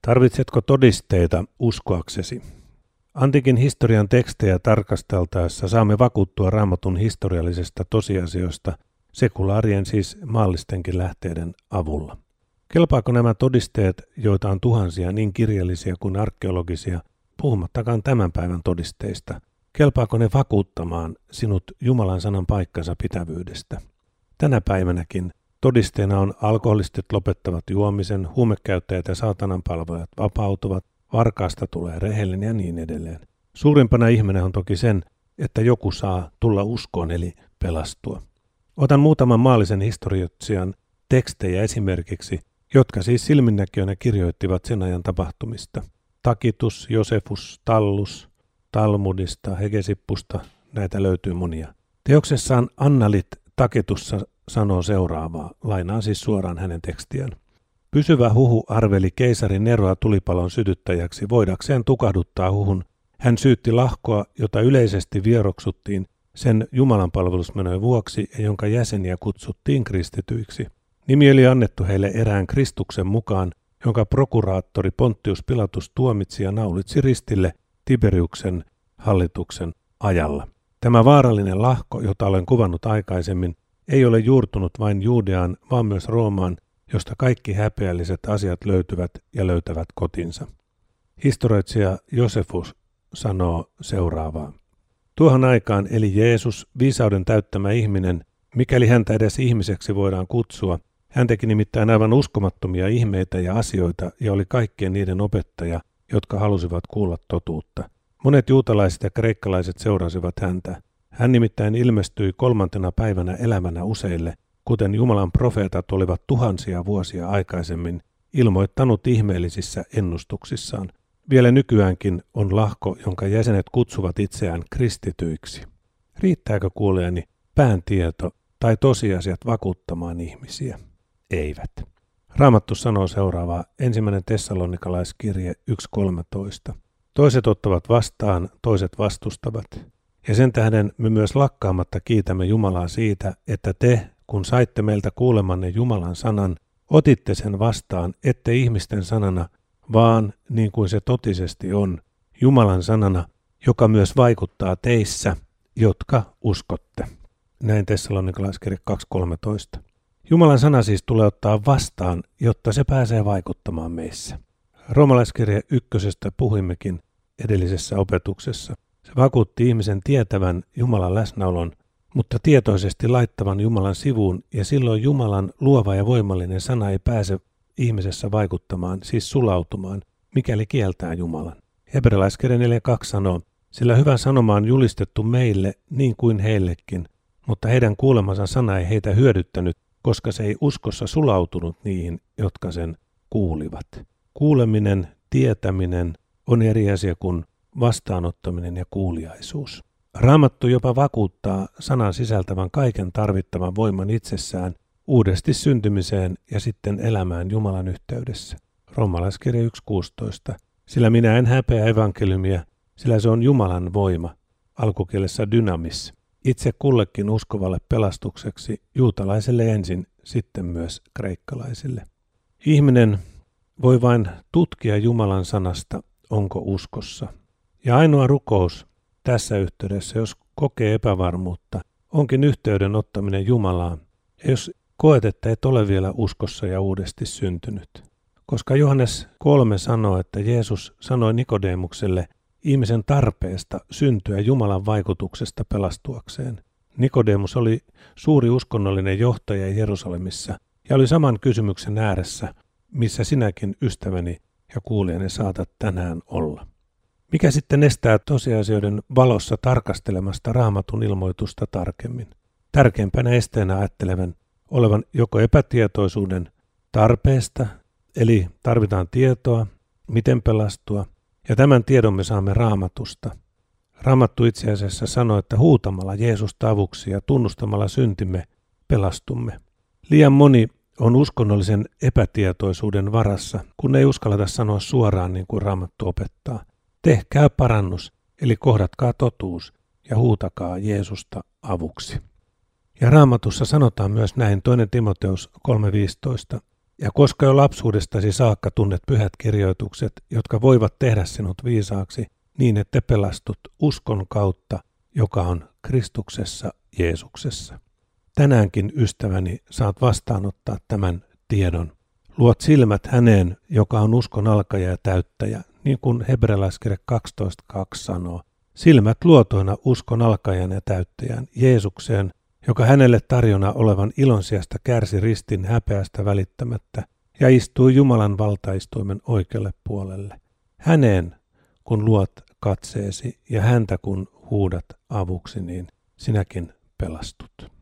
Tarvitsetko todisteita uskoaksesi? Antiikin historian tekstejä tarkasteltaessa saamme vakuuttua Raamatun historiallisesta tosiasioista sekulaarien siis maallistenkin lähteiden avulla. Kelpaako nämä todisteet, joita on tuhansia niin kirjallisia kuin arkeologisia, puhumattakaan tämän päivän todisteista? Kelpaako ne vakuuttamaan sinut Jumalan sanan paikkansa pitävyydestä? Tänä päivänäkin todisteena on alkoholistit lopettavat juomisen, huumekäyttäjät ja saatananpalvojat vapautuvat, varkaasta tulee rehellinen ja niin edelleen. Suurimpana ihmeenä on toki sen, että joku saa tulla uskoon eli pelastua. Otan muutaman maallisen historioitsijan tekstejä esimerkiksi, jotka siis silminnäkijöinä kirjoittivat sen ajan tapahtumista. Takitus, Josefus, Tallus, Talmudista, Hegesippusta, näitä löytyy monia. Teoksessaan Annalit Takitussa sanoo seuraavaa, lainaan siis suoraan hänen tekstiään. Pysyvä huhu arveli keisari Neroa tulipalon sytyttäjäksi voidakseen tukahduttaa huhun. Hän syytti lahkoa, jota yleisesti vieroksuttiin sen jumalanpalvelusmenojen vuoksi ja jonka jäseniä kutsuttiin kristityiksi. Nimi oli annettu heille erään Kristuksen mukaan, jonka prokuraattori Pontius Pilatus tuomitsi ja naulitsi ristille Tiberiuksen hallituksen ajalla. Tämä vaarallinen lahko, jota olen kuvannut aikaisemmin, ei ole juurtunut vain Juudeaan, vaan myös Roomaan, josta kaikki häpeälliset asiat löytyvät ja löytävät kotinsa. Historioitsija Josefus sanoo seuraavaa. Tuohon aikaan eli Jeesus, viisauden täyttämä ihminen, mikäli häntä edes ihmiseksi voidaan kutsua. Hän teki nimittäin aivan uskomattomia ihmeitä ja asioita ja oli kaikkien niiden opettaja, jotka halusivat kuulla totuutta. Monet juutalaiset ja kreikkalaiset seurasivat häntä. Hän nimittäin ilmestyi 3. päivänä elävänä useille, kuten Jumalan profeetat olivat tuhansia vuosia aikaisemmin ilmoittanut ihmeellisissä ennustuksissaan. Vielä nykyäänkin on lahko, jonka jäsenet kutsuvat itseään kristityiksi. Riittääkö kuulijani pääntieto tai tosiasiat vakuuttamaan ihmisiä? Eivät. Raamattu sanoo seuraavaa, 1. Tessalonikalaiskirje 1.13. Toiset ottavat vastaan, toiset vastustavat. Ja sen tähden me myös lakkaamatta kiitämme Jumalaa siitä, että te, kun saitte meiltä kuulemanne Jumalan sanan, otitte sen vastaan, ette ihmisten sanana, vaan niin kuin se totisesti on, Jumalan sanana, joka myös vaikuttaa teissä, jotka uskotte. Näin Tessalonikalaiskirje 2.13. Jumalan sana siis tulee ottaa vastaan, jotta se pääsee vaikuttamaan meissä. Roomalaiskirje 1. puhuimmekin edellisessä opetuksessa. Se vakuutti ihmisen tietävän Jumalan läsnäolon, mutta tietoisesti laittavan Jumalan sivuun, ja silloin Jumalan luova ja voimallinen sana ei pääse ihmisessä vaikuttamaan, siis sulautumaan, mikäli kieltää Jumalan. Hebrealaiskirja 4.2 sanoo, sillä hyvä sanoma on julistettu meille niin kuin heillekin, mutta heidän kuulemansa sana ei heitä hyödyttänyt, koska se ei uskossa sulautunut niihin, jotka sen kuulivat. Kuuleminen, tietäminen on eri asia kuin vastaanottaminen ja kuuliaisuus. Raamattu jopa vakuuttaa sanan sisältävän kaiken tarvittavan voiman itsessään uudesti syntymiseen ja sitten elämään Jumalan yhteydessä. Roomalaiskirja 1.16. Sillä minä en häpeä evankeliumia, sillä se on Jumalan voima, alkukielessä dynamis, itse kullekin uskovalle pelastukseksi, juutalaiselle ensin, sitten myös kreikkalaisille. Ihminen voi vain tutkia Jumalan sanasta, onko uskossa. Ja ainoa rukous tässä yhteydessä, jos kokee epävarmuutta, onkin yhteyden ottaminen Jumalaan, jos koet, että et ole vielä uskossa ja uudesti syntynyt. Koska Johannes 3 sanoo, että Jeesus sanoi Nikodemukselle ihmisen tarpeesta syntyä Jumalan vaikutuksesta pelastuakseen. Nikodemus oli suuri uskonnollinen johtaja Jerusalemissa ja oli saman kysymyksen ääressä, missä sinäkin ystäväni ja kuulijani saatat tänään olla. Mikä sitten estää tosiasioiden valossa tarkastelemasta Raamatun ilmoitusta tarkemmin? Tärkeimpänä esteenä ajattelevan olevan joko epätietoisuuden tarpeesta, eli tarvitaan tietoa, miten pelastua, ja tämän tiedon me saamme Raamatusta. Raamattu itse asiassa sanoo, että huutamalla Jeesusta avuksi ja tunnustamalla syntimme pelastumme. Liian moni on uskonnollisen epätietoisuuden varassa, kun ei uskalleta sanoa suoraan niin kuin Raamattu opettaa. Tehkää parannus, eli kohdatkaa totuus ja huutakaa Jeesusta avuksi. Ja Raamatussa sanotaan myös näin 2. Timoteus 3.15. Ja koska jo lapsuudestasi saakka tunnet pyhät kirjoitukset, jotka voivat tehdä sinut viisaaksi, niin että pelastut uskon kautta, joka on Kristuksessa Jeesuksessa. Tänäänkin, ystäväni, saat vastaanottaa tämän tiedon. Luot silmät häneen, joka on uskon alkaja ja täyttäjä, niin kuin Hebrealaiskirja 12.2 sanoo. Silmät luotoina uskon alkajan ja täyttäjän, Jeesukseen, joka hänelle tarjona olevan ilon sijasta kärsi ristin häpeästä välittämättä ja istui Jumalan valtaistuimen oikealle puolelle. Häneen, kun luot katseesi ja häntä kun huudat avuksi, niin sinäkin pelastut.